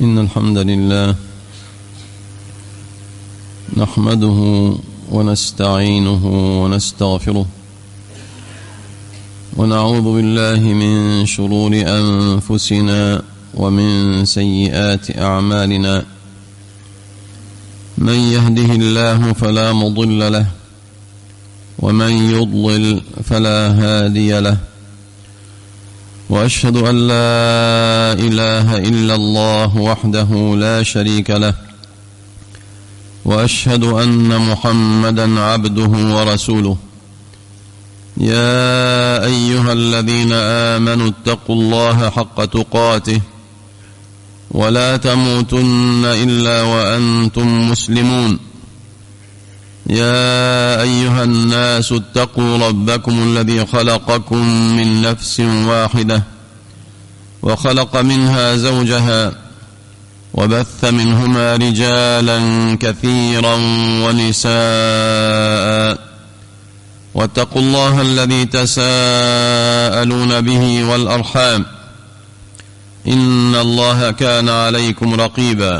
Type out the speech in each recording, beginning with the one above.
إن الحمد لله نحمده ونستعينه ونستغفره ونعوذ بالله من شرور أنفسنا ومن سيئات أعمالنا. من يهده الله فلا مضل له ومن يضلل فلا هادي له، وأشهد أن لا إله إلا الله وحده لا شريك له، وأشهد أن محمدا عبده ورسوله. يا أيها الذين آمنوا اتقوا الله حق تقاته ولا تموتن إلا وأنتم مسلمون. يا أيها الناس اتقوا ربكم الذي خلقكم من نفس واحدة وخلق منها زوجها وبث منهما رجالا كثيرا ونساء، واتقوا الله الذي تساءلون به والأرحام إن الله كان عليكم رقيبا.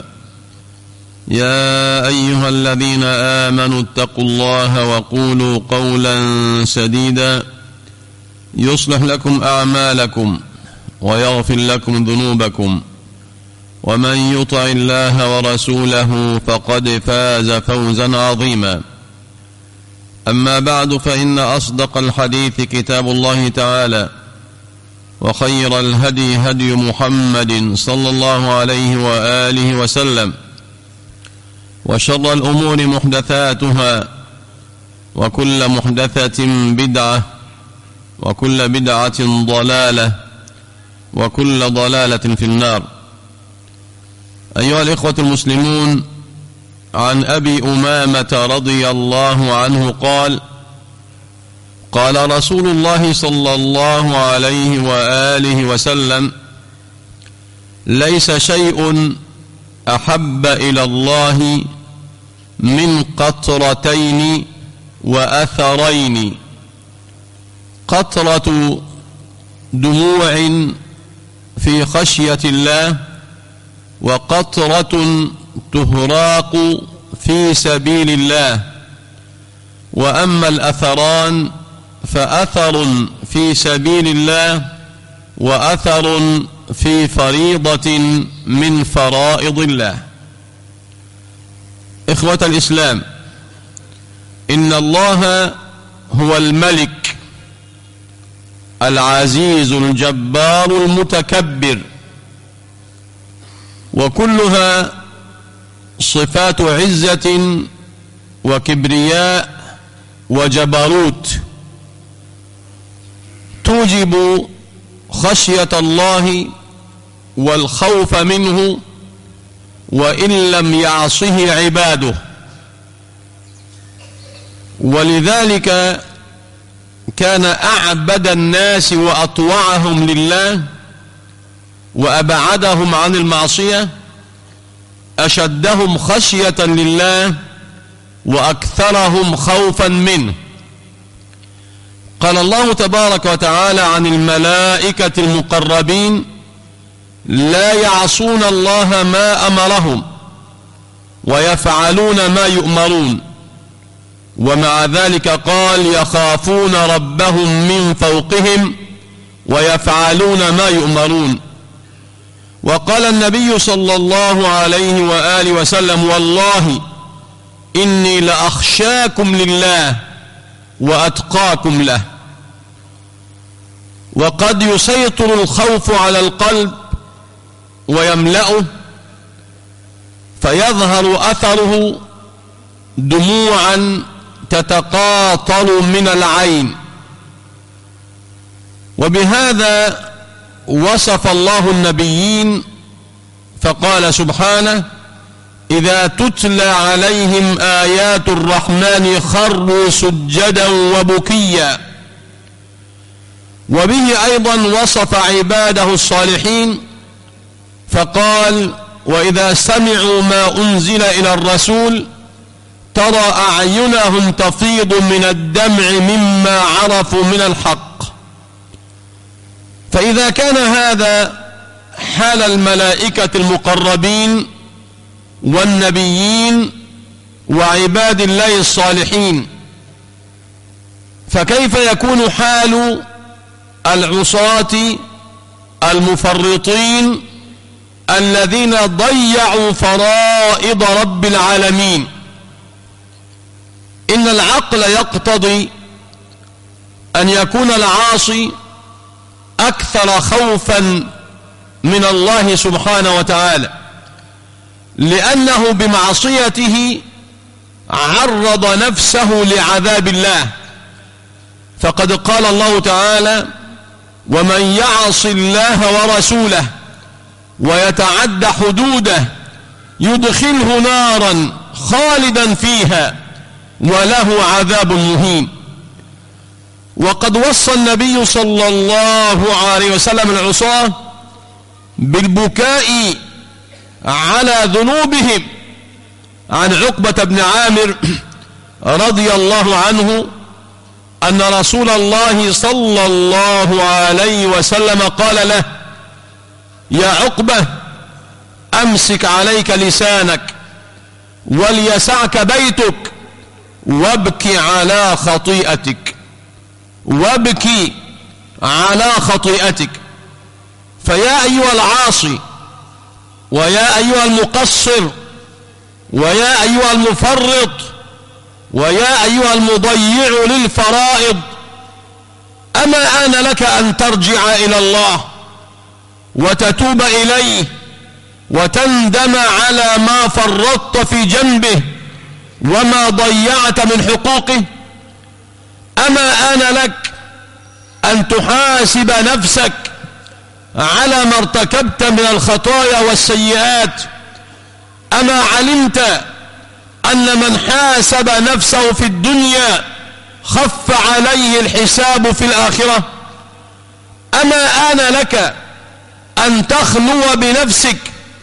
يا أيها الذين آمنوا اتقوا الله وقولوا قولا سديدا يصلح لكم أعمالكم ويغفر لكم ذنوبكم، ومن يطع الله ورسوله فقد فاز فوزا عظيما. أما بعد، فإن أصدق الحديث كتاب الله تعالى، وخير الهدي هدي محمد صلى الله عليه وآله وسلم، وشر الأمور محدثاتها، وكل محدثة بدعة، وكل بدعة ضلالة، وكل ضلالة في النار. أيها الإخوة المسلمون، عن أبي أمامة رضي الله عنه قال: قال رسول الله صلى الله عليه وآله وسلم: ليس شيء أحب إلى الله من قطرتين وأثرين، قطرة دموع في خشية الله، وقطرة تهراق في سبيل الله. وأما الأثران فأثر في سبيل الله، وأثر في فريضة من فرائض الله. إخوة الإسلام، إن الله هو الملك العزيز الجبار المتكبر، وكلها صفات عزة وكبرياء وجبروت توجب خشية الله والخوف منه وإن لم يعصه عباده. ولذلك كان أعبد الناس وأطوعهم لله وأبعدهم عن المعصية أشدهم خشية لله وأكثرهم خوفا منه. قال الله تبارك وتعالى عن الملائكة المقربين: لا يعصون الله ما أمرهم ويفعلون ما يؤمرون. ومع ذلك قال: يخافون ربهم من فوقهم ويفعلون ما يؤمرون. وقال النبي صلى الله عليه وآله وسلم: والله إني لأخشاكم لله وأتقاكم له. وقد يسيطر الخوف على القلب ويملأه، فيظهر أثره دموعا تتقاطر من العين. وبهذا وصف الله النبيين فقال سبحانه: إذا تتلى عليهم آيات الرحمن خروا سجدا وبكيا. وبه أيضا وصف عباده الصالحين فقال: وإذا سمعوا ما أنزل إلى الرسول ترى أعينهم تفيض من الدمع مما عرفوا من الحق. فإذا كان هذا حال الملائكة المقربين والنبيين وعباد الله الصالحين، فكيف يكون حال العصاة المفرطين الذين ضيعوا فرائض رب العالمين؟ إن العقل يقتضي أن يكون العاصي أكثر خوفا من الله سبحانه وتعالى، لأنه بمعصيته عرض نفسه لعذاب الله. فقد قال الله تعالى: ومن يعص الله ورسوله ويتعد حدوده يدخله نارا خالدا فيها وله عذاب مهين. وقد وصى النبي صلى الله عليه وسلم العصاة بالبكاء على ذنوبهم. عن عقبة بن عامر رضي الله عنه أن رسول الله صلى الله عليه وسلم قال له: يا عقبة، أمسك عليك لسانك وليسعك بيتك وابكي على خطيئتك، وابكي على خطيئتك. فيا أيها العاصي، ويا أيها المقصر، ويا أيها المفرط، ويا أيها المضيع للفرائض، أما آن لك أن ترجع إلى الله وتتوب إليه وتندم على ما فرطت في جنبه وما ضيعت من حقوقه؟ أما آن لك أن تحاسب نفسك على ما ارتكبت من الخطايا والسيئات؟ أما علمت أن من حاسب نفسه في الدنيا خف عليه الحساب في الآخرة؟ أما آن لك أن تخلو بنفسك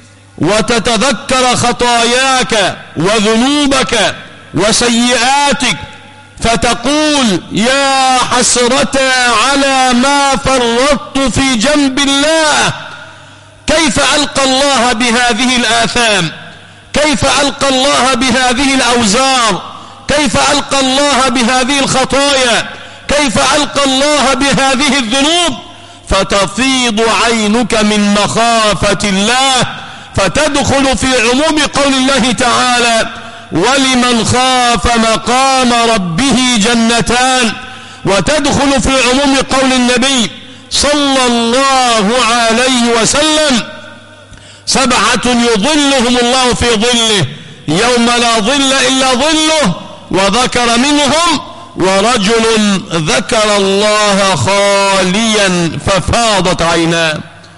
وتتذكر خطاياك وذنوبك وسيئاتك فتقول: يا حسرة على ما فرطت في جنب الله، كيف ألقى الله بهذه الآثام؟ كيف ألقى الله بهذه الأوزار؟ كيف ألقى الله بهذه الخطايا؟ كيف ألقى الله بهذه الذنوب؟ فتفيض عينك من مخافة الله، فتدخل في عموم قول الله تعالى: ولمن خاف مقام ربه جنتان، وتدخل في عموم قول النبي صلى الله عليه وسلم: سبعة يظلهم الله في ظله يوم لا ظل إلا ظله، وذكر منهم: ورجل ذكر الله خاليا ففاضت عيناه.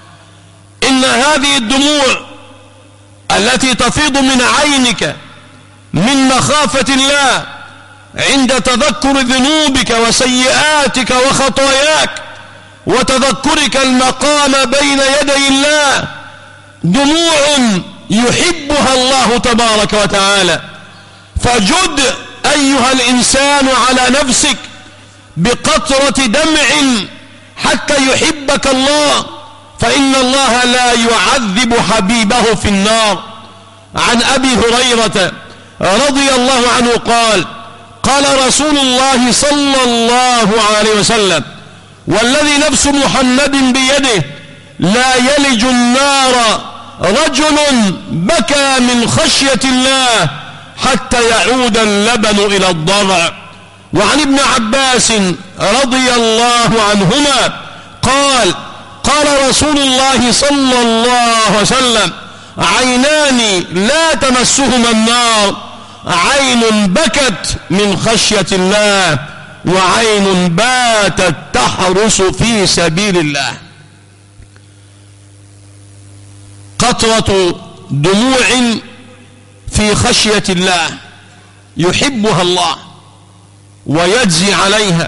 إن هذه الدموع التي تفيض من عينك من مخافة الله عند تذكر ذنوبك وسيئاتك وخطاياك وتذكرك المقام بين يدي الله، دموع يحبها الله تبارك وتعالى. فجد أيها الإنسان على نفسك بقطرة دمع حتى يحبك الله، فإن الله لا يعذب حبيبه في النار. عن أبي هريرة رضي الله عنه قال: قال رسول الله صلى الله عليه وسلم: والذي نفس محمد بيده لا يلج النار رجل بكى من خشية الله حتى يعود اللبن إلى الضرع. وعن ابن عباس رضي الله عنهما قال: قال رسول الله صلى الله عليه وسلم: عينان لا تمسهما النار، عين بكت من خشية الله، وعين باتت تحرس في سبيل الله. قطرة دموع في خشية الله يحبها الله ويجزي عليها،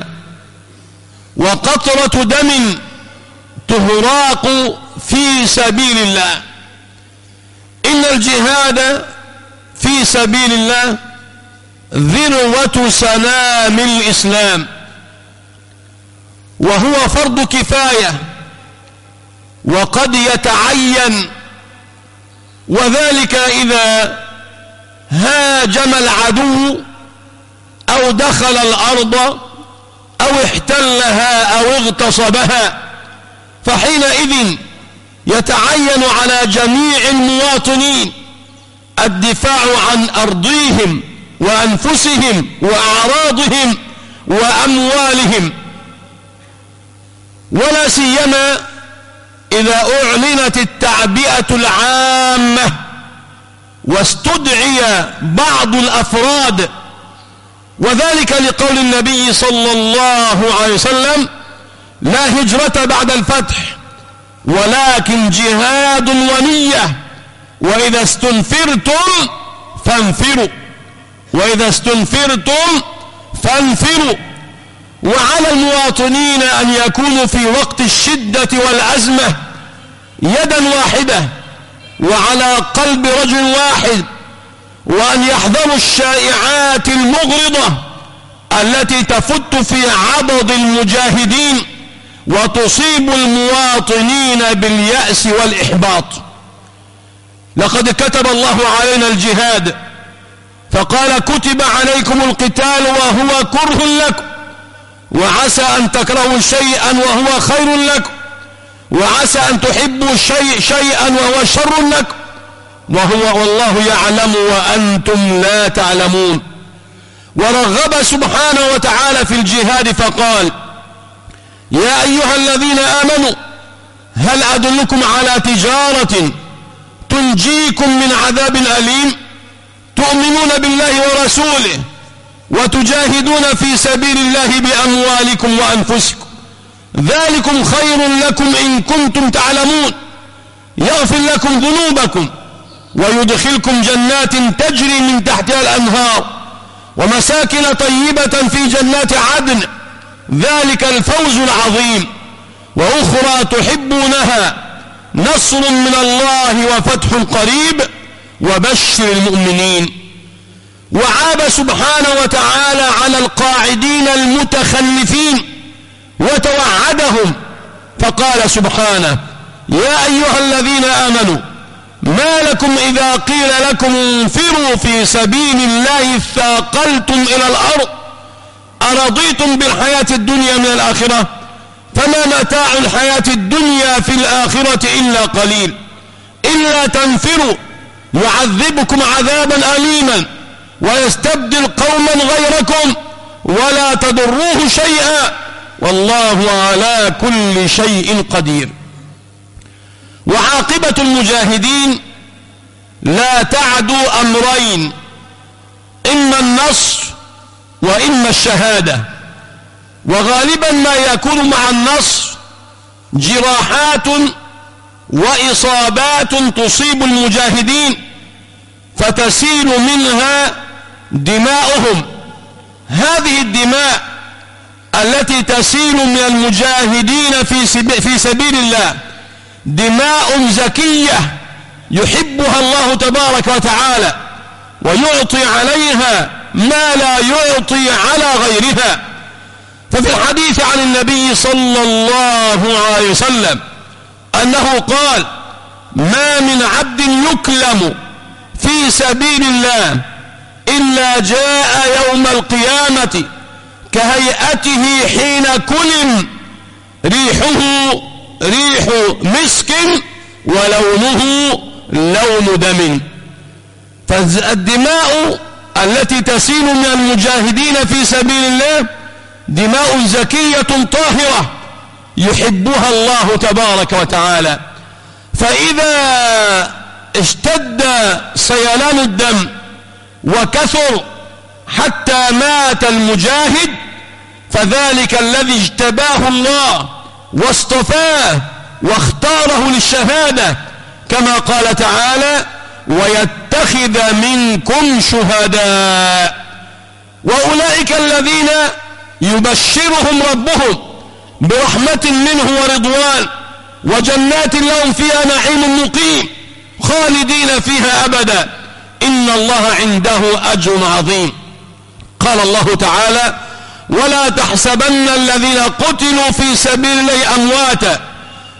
وقطرة دم تهراق في سبيل الله. إن الجهاد في سبيل الله ذروة سنام الإسلام، وهو فرض كفاية، وقد يتعين، وذلك إذا هاجم العدو أو دخل الأرض أو احتلها أو اغتصبها، فحينئذ يتعين على جميع المواطنين الدفاع عن أرضهم وأنفسهم وأعراضهم وأموالهم، ولا سيما إذا أعلنت التعبئة العامة واستدعي بعض الأفراد، وذلك لقول النبي صلى الله عليه وسلم: لا هجرة بعد الفتح ولكن جهاد ونية، وإذا استنفرتم فانفروا، وإذا استنفرتم فانفروا. وعلى المواطنين أن يكونوا في وقت الشدة والأزمة يدا واحدة وعلى قلب رجل واحد، وأن يحذروا الشائعات المغرضة التي تفت في عضد المجاهدين وتصيب المواطنين باليأس والإحباط. لقد كتب الله علينا الجهاد فقال: كتب عليكم القتال وهو كره لكم، وعسى أن تكرهوا شيئا وهو خير لكم، وعسى أن تحبوا شيئا وهو شر لكم، والله يعلم وأنتم لا تعلمون. ورغب سبحانه وتعالى في الجهاد فقال: يا أيها الذين آمنوا هل أدلكم على تجارة تنجيكم من عذاب أليم تؤمنون بالله ورسوله وتجاهدون في سبيل الله بأموالكم وأنفسكم، ذلكم خير لكم إن كنتم تعلمون، يغفر لكم ذنوبكم ويدخلكم جنات تجري من تحتها الأنهار ومساكن طيبة في جنات عدن، ذلك الفوز العظيم. وأخرى تحبونها نصر من الله وفتح قريب وبشر المؤمنين. وعاب سبحانه وتعالى على القاعدين المتخلفين وتوعدهم فقال سبحانه: يا أيها الذين آمنوا ما لكم إذا قيل لكم انفروا في سبيل الله اثاقلتم إلى الأرض أرضيتم بالحياة الدنيا من الآخرة فما متاع الحياة الدنيا في الآخرة إلا قليل إلا تنفروا يعذبكم عذابا أليما ويستبدل قوما غيركم ولا تضروه شيئا والله على كل شيء قدير. وعاقبة المجاهدين لا تعدو أمرين: إما النصر وإما الشهادة. وغالبا ما يكون مع النصر جراحات وإصابات تصيب المجاهدين فتسيل منها دماؤهم. هذه الدماء التي تسيل من المجاهدين في سبيل الله دماء زكية يحبها الله تبارك وتعالى ويعطي عليها ما لا يعطي على غيرها. ففي الحديث عن النبي صلى الله عليه وسلم أنه قال: ما من عبد يكلم في سبيل الله إلا جاء يوم القيامة كهيئته حين كلم، ريحه ريح مسك ولونه لون دم. فالدماء التي تسيل من المجاهدين في سبيل الله دماء زكية طاهرة يحبها الله تبارك وتعالى. فإذا اشتد سيلان الدم وكثر حتى مات المجاهد فذلك الذي اجتباه الله واصطفاه واختاره للشهادة كما قال تعالى: ويتخذ منكم شهداء. وأولئك الذين يبشرهم ربهم برحمة منه ورضوان وجنات لهم فيها نعيم مقيم خالدين فيها أبدا إن الله عنده أجر عظيم. قال الله تعالى: ولا تحسبن الذين قتلوا في سبيل الله أمواتا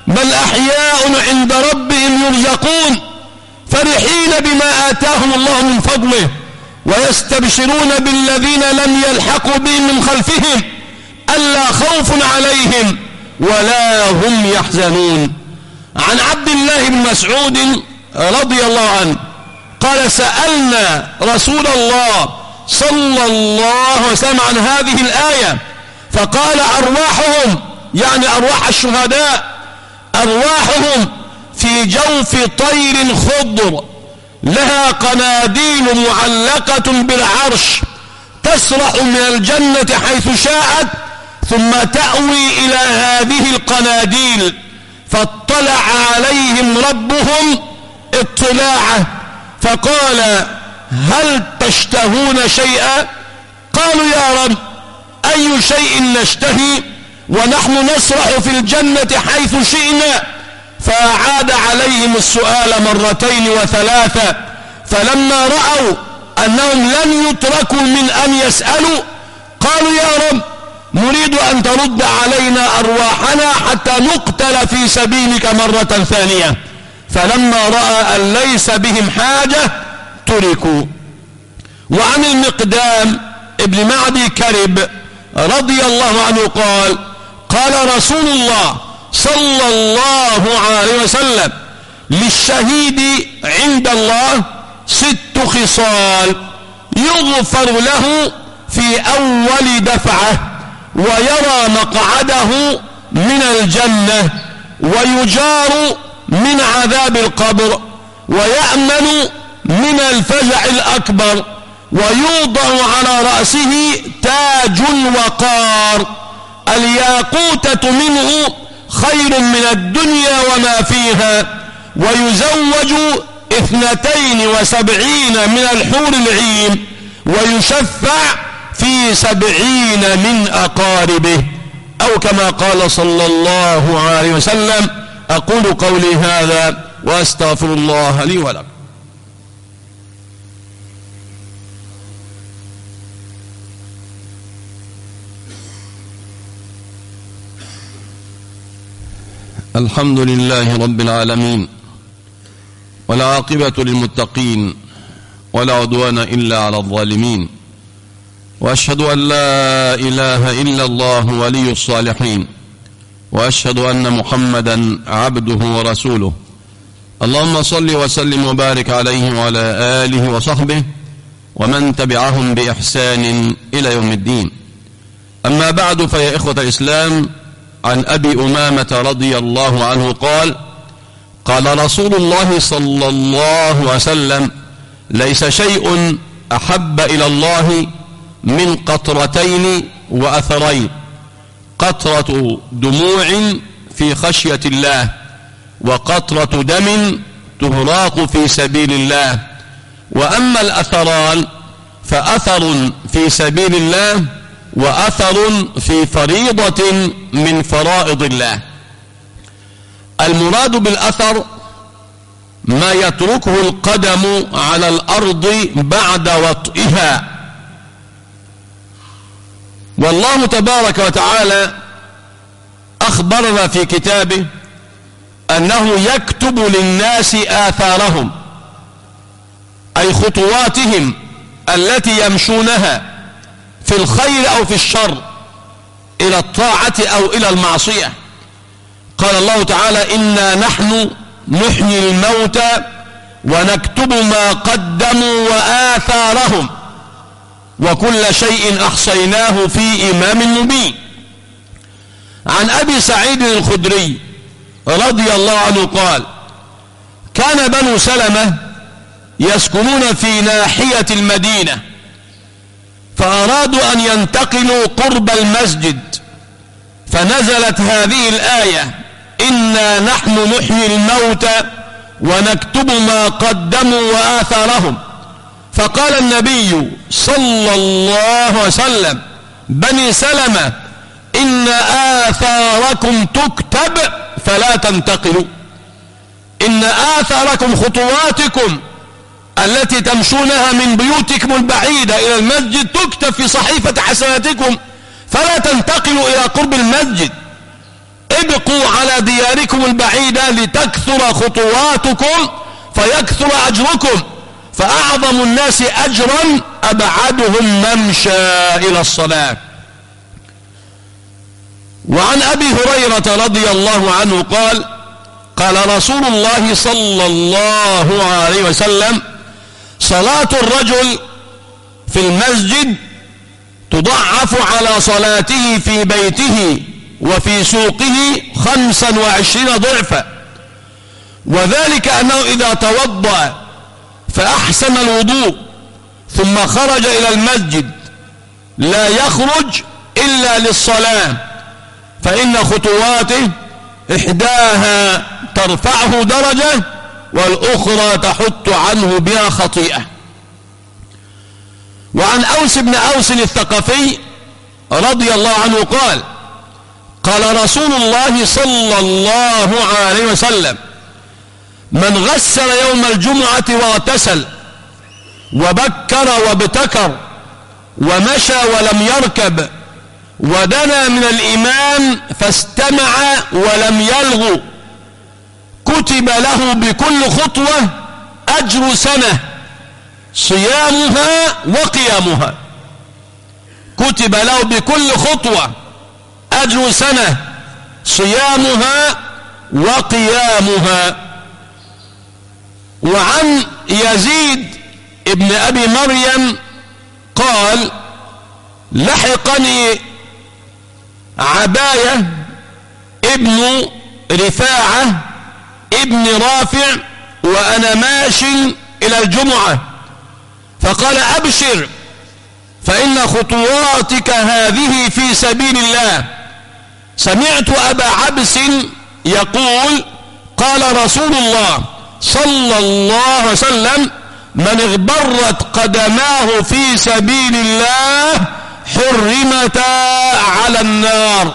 بل أحياء عند ربهم يرزقون فرحين بما آتاهم الله من فضله ويستبشرون بالذين لم يلحقوا بهم من خلفهم ألا خوف عليهم ولا هم يحزنون. عن عبد الله بن مسعود رضي الله عنه قال سألنا رسول الله صلى الله عليه وسلم عن هذه الآية فقال أرواحهم يعني أرواح الشهداء أرواحهم في جوف طير خضر لها قناديل معلقة بالعرش تسرح من الجنة حيث شاءت ثم تأوي إلى هذه القناديل فاطلع عليهم ربهم اطلاعه فقال هل تشتهون شيئا؟ قالوا يا رب أي شيء نشتهي ونحن نسرح في الجنة حيث شئنا؟ فأعاد عليهم السؤال مرتين وثلاثة فلما رأوا أنهم لن يتركوا من أن يسألوا قالوا يا رب نريد أن ترد علينا أرواحنا حتى نقتل في سبيلك مرة ثانية فلما رأى أن ليس بهم حاجة تركوا. وعن المقدام ابن معدي كرب رضي الله عنه قال قال رسول الله صلى الله عليه وسلم للشهيد عند الله 6 خصال يغفر له في أول دفعة ويرى مقعده من الجنة ويجار من عذاب القبر ويأمن من الفزع الأكبر ويوضع على رأسه تاج وقار الياقوتة منه خير من الدنيا وما فيها ويزوج 72 من الحور العين ويشفع في 70 من أقاربه أو كما قال صلى الله عليه وسلم. أقول قولي هذا وأستغفر الله لي ولكم. الحمد لله رب العالمين والعاقبة للمتقين ولا عدوان إلا على الظالمين وأشهد أن لا إله إلا الله ولي الصالحين وأشهد أن محمدا عبده ورسوله اللهم صل وسلم وبارك عليه وعلى آله وصحبه ومن تبعهم بإحسان إلى يوم الدين. أما بعد فيا إخوة الإسلام عن أبي أمامة رضي الله عنه قال رسول الله صلى الله عليه وسلم ليس شيء أحب إلى الله من قطرتين وأثرين قطرة دموع في خشية الله وقطرة دم تهراق في سبيل الله. وأما الأثران فأثر في سبيل الله وأثر في فريضة من فرائض الله. المراد بالأثر ما يتركه القدم على الأرض بعد وطئها. والله تبارك وتعالى أخبرنا في كتابه أنه يكتب للناس آثارهم أي خطواتهم التي يمشونها في الخير أو في الشر إلى الطاعة أو إلى المعصية. قال الله تعالى إنا نحن نحيي الموتى ونكتب ما قدموا وآثارهم وكل شيء أحصيناه في إمام مبين. عن أبي سعيد الخدري رضي الله عنه قال كان بنو سلمة يسكنون في ناحية المدينة فأرادوا أن ينتقلوا قرب المسجد فنزلت هذه الآية إنا نحن نحيي الموتى ونكتب ما قدموا وآثارهم. فقال النبي صلى الله عليه وسلم بني سلمة إن آثاركم تكتب فلا تنتقلوا. إن آثاركم خطواتكم التي تمشونها من بيوتكم البعيدة إلى المسجد تكتب في صحيفة حسناتكم فلا تنتقلوا إلى قرب المسجد. ابقوا على دياركم البعيدة لتكثر خطواتكم فيكثر أجركم، فأعظم الناس أجرا أبعدهم ممشى إلى الصلاة. وعن أبي هريرة رضي الله عنه قال: قال رسول الله صلى الله عليه وسلم: صلاة الرجل في المسجد تضعف على صلاته في بيته وفي سوقه 25 ضعفا، وذلك أنه إذا توضأ فأحسن الوضوء ثم خرج إلى المسجد لا يخرج إلا للصلاة، فإن خطواته إحداها ترفعه درجة والأخرى تحط عنه بها خطيئة. وعن أوس بن أوس الثقفي رضي الله عنه قال: قال رسول الله صلى الله عليه وسلم: من غسل يوم الجمعة واغتسل وبكر وابتكر ومشى ولم يركب ودنا من الإمام فاستمع ولم يلغ كتب له بكل خطوة أجر سنة صيامها وقيامها. كتب له بكل خطوة أجر سنة صيامها وقيامها. وعن يزيد ابن أبي مريم قال: لحقني عباية ابن رفاعة ابن رافع وأنا ماش إلى الجمعة، فقال: أبشر فإن خطواتك هذه في سبيل الله. سمعت أبا عبس يقول: قال رسول الله صلى الله عليه وسلم: من اغبرت قدماه في سبيل الله حرمتا على النار.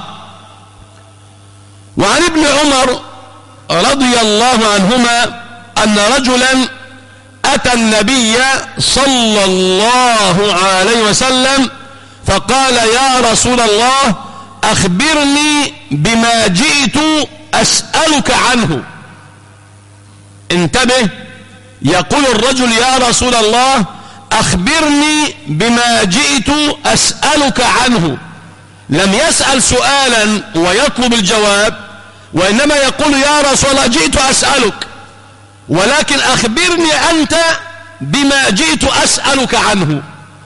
وعن ابن عمر رضي الله عنهما أن رجلا أتى النبي صلى الله عليه وسلم فقال: يا رسول الله أخبرني بما جئت أسألك عنه. انتبه، يقول الرجل: يا رسول الله أخبرني بما جئت أسألك عنه. لم يسأل سؤالا ويطلب الجواب، وإنما يقول: يا رسول الله جئت أسألك، ولكن أخبرني أنت بما جئت أسألك عنه.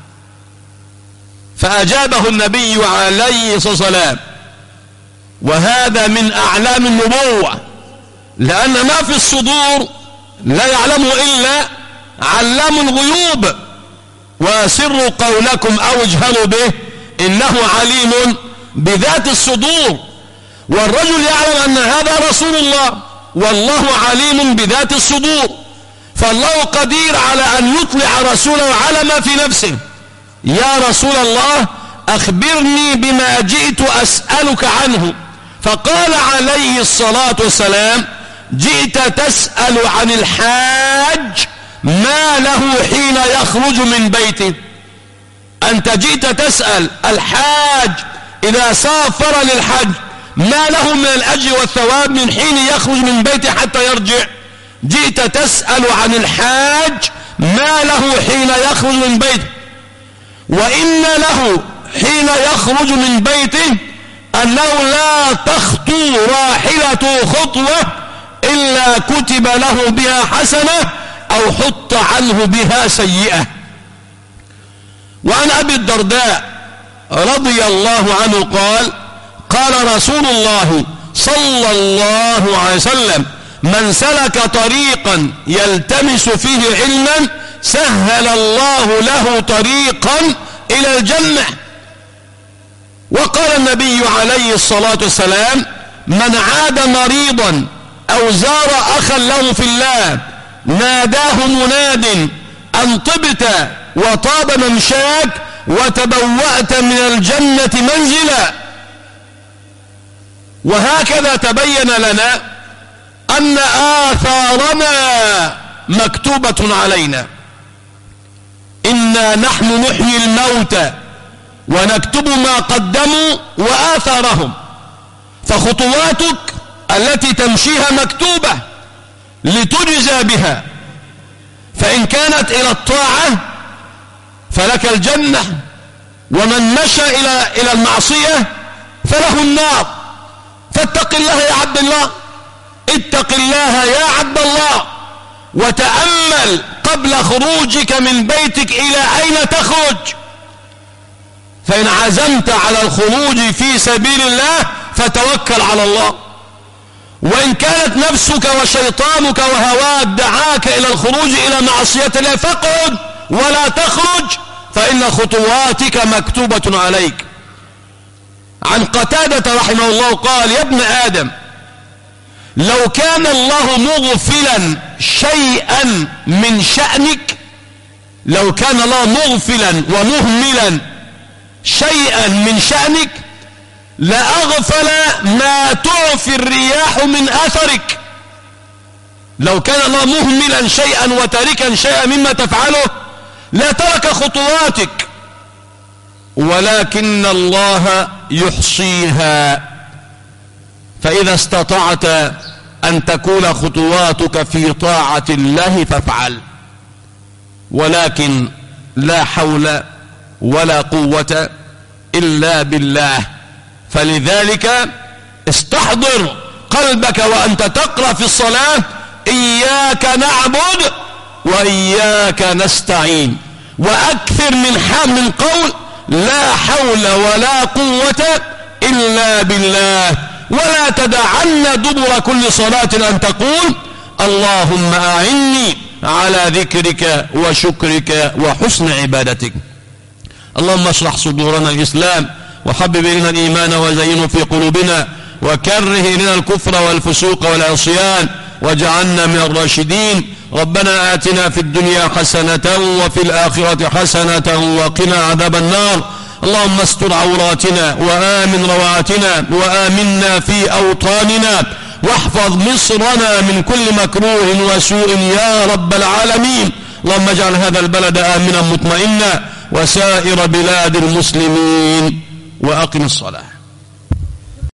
فأجابه النبي عليه الصلاة والسلام، وهذا من أعلام النبوة، لأن ما في الصدور لا يعلمه إلا علام الغيوب. وسروا قولكم أو اجهروا به إنه عليم بذات الصدور. والرجل يعلم أن هذا رسول الله، والله عليم بذات الصدور، فالله قدير على أن يطلع رسوله على ما في نفسه. يا رسول الله أخبرني بما جئت أسألك عنه. فقال عليه الصلاة والسلام: جئت تسأل عن الحاج ما له حين يخرج من بيته. أنت جئت تسأل الحاج إذا سافر للحج ما له من الأجر والثواب من حين يخرج من بيته حتى يرجع. جئت تسأل عن الحاج ما له حين يخرج من بيته، وإن له حين يخرج من بيته أنه لا تخطو راحلة خطوة إلا كتب له بها حسنة أو حط عنه بها سيئة. وعن أبي الدرداء رضي الله عنه قال: قال رسول الله صلى الله عليه وسلم: من سلك طريقا يلتمس فيه علما سهل الله له طريقا إلى الجنة. وقال النبي عليه الصلاة والسلام: من عاد مريضا أو زار أخا له في الله ناداه مناد أن طبت وطاب ممشاك وتبوأت من الجنة منزلا. وهكذا تبين لنا أن آثارنا مكتوبة علينا. إنا نحن نحيي الموتى ونكتب ما قدموا وآثارهم، فخطواتك التي تمشيها مكتوبة لتجزى بها، فإن كانت إلى الطاعة فلك الجنة، ومن مشى إلى المعصية فله النار. فاتق الله يا عبد الله، اتق الله يا عبد الله، وتأمل قبل خروجك من بيتك إلى أين تخرج. فإن عزمت على الخروج في سبيل الله فتوكل على الله، وإن كانت نفسك وشيطانك وهواك دعاك إلى الخروج إلى معصية الله فاقعد ولا تخرج، فإن خطواتك مكتوبة عليك. عن قتادة رحمه الله قال: يا ابن آدم، لو كان الله مغفلا شيئا من شأنك، لو كان الله مغفلا ومهملا شيئا من شأنك لأغفل ما تعفي الرياح من أثرك. لو كان الله مهملا شيئا وتاركا شيئا مما تفعله لا ترك خطواتك، ولكن الله يحصيها. فإذا استطعت أن تكون خطواتك في طاعة الله فافعل، ولكن لا حول ولا قوة إلا بالله. فلذلك استحضر قلبك وأنت تقرأ في الصلاة: إياك نعبد وإياك نستعين، وأكثر من قول لا حول ولا قوة إلا بالله. ولا تدعن دبر كل صلاة أن تقول: اللهم أعني على ذكرك وشكرك وحسن عبادتك. اللهم اشرح صدورنا الإسلام، وحبب إلينا الإيمان وزينه في قلوبنا، وكره إلينا الكفر والفسوق والعصيان، واجعلنا من الراشدين. ربنا آتنا في الدنيا حسنة وفي الآخرة حسنة وقنا عذاب النار. اللهم استر عوراتنا وآمن روعاتنا وآمنا في أوطاننا، واحفظ مصرنا من كل مكروه وسوء يا رب العالمين. اللهم اجعل هذا البلد آمنا مطمئنا وسائر بلاد المسلمين، وأقم الصلاة.